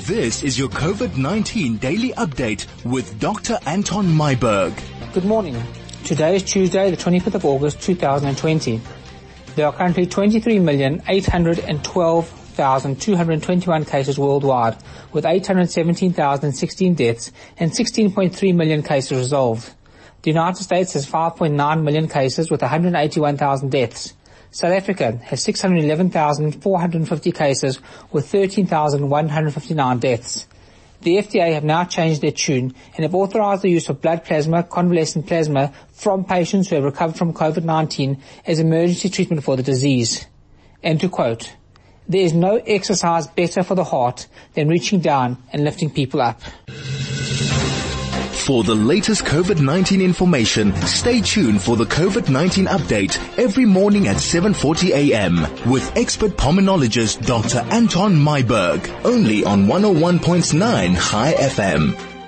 This is your COVID-19 daily update with Dr. Anton Myburgh. Good morning. Today is Tuesday, the 25th of August, 2020. There are currently 23,812,221 cases worldwide, with 817,016 deaths and 16.3 million cases resolved. The United States has 5.9 million cases with 181,000 deaths. South Africa has 611,450 cases with 13,159 deaths. The FDA have now changed their tune and have authorized the use of blood plasma, convalescent plasma, from patients who have recovered from COVID-19 as emergency treatment for the disease. And to quote, "There is no exercise better for the heart than reaching down and lifting people up." For the latest COVID-19 information, stay tuned for the COVID-19 update every morning at 7:40 a.m. with expert pulmonologist Dr. Anton Myburgh, only on 101.9 High FM.